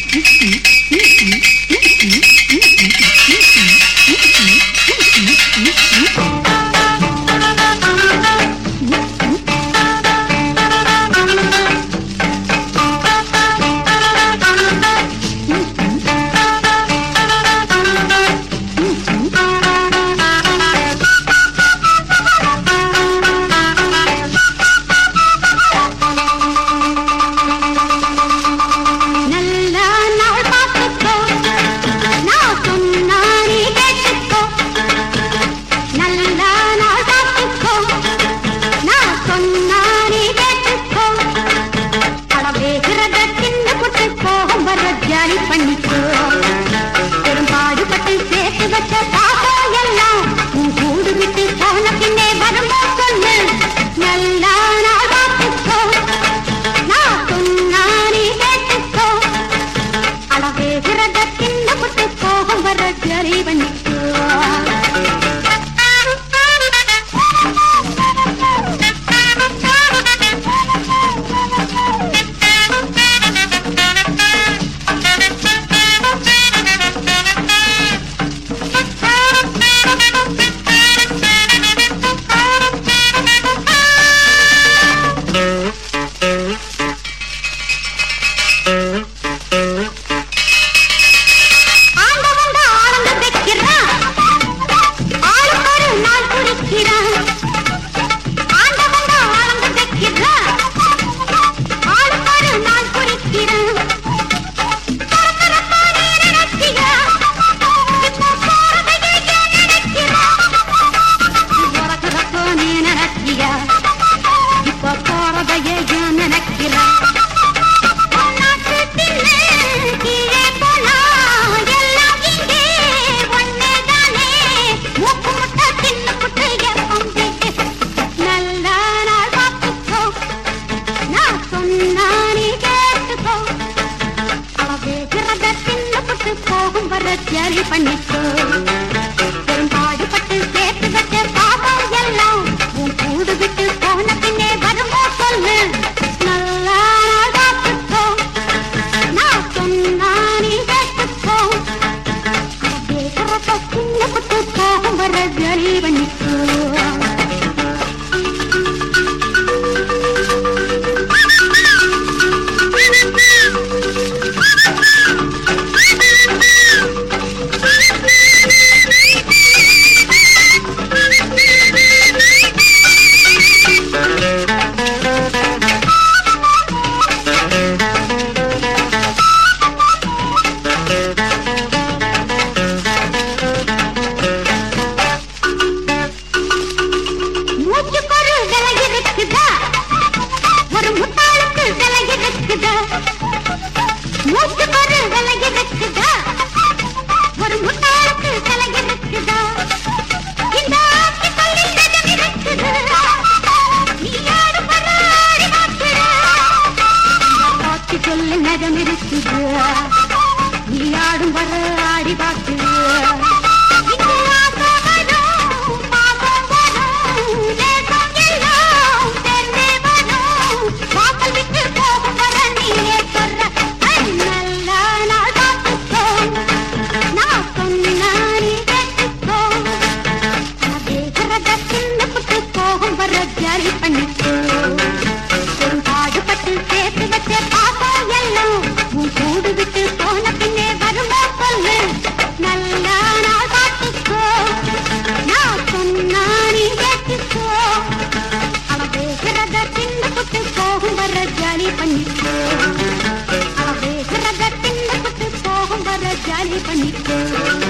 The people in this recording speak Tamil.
ஜாலி பண்ணிக்கோ பாடுபட்டு சேர்த்து வச்ச பாவம் எல்லாம் உன் கூடு விட்டு போன பின்னே வருமோ சொல்லு நல்லா பார்த்துக்கோ நான் சொன்னா நீ கேட்டுக்கோ சின்ன புட்டு போகும் வர ஜாலி பண்ணிக்கோ நீயாடும் வர ஆடி பார்த்து போகும் வர ஜாலி பண்ணிக்கோ பாடுபட்டு சேர்த்து வச்ச பாப்போம் எல்லாம் உன் கூடு விட்டு போன பின்னே வருமா சொல்லு நல்லா நாள் பார்த்துக்கோ நான் சொன்னா நீ கேட்டுக்கோ அவ பேசுறத சின்ன புட்டு போகும் வர ஜாலி பண்ணிக்கோ அவ பேசுறத சின்ன புட்டு போகும் வர ஜாலி பண்ணிக்கோ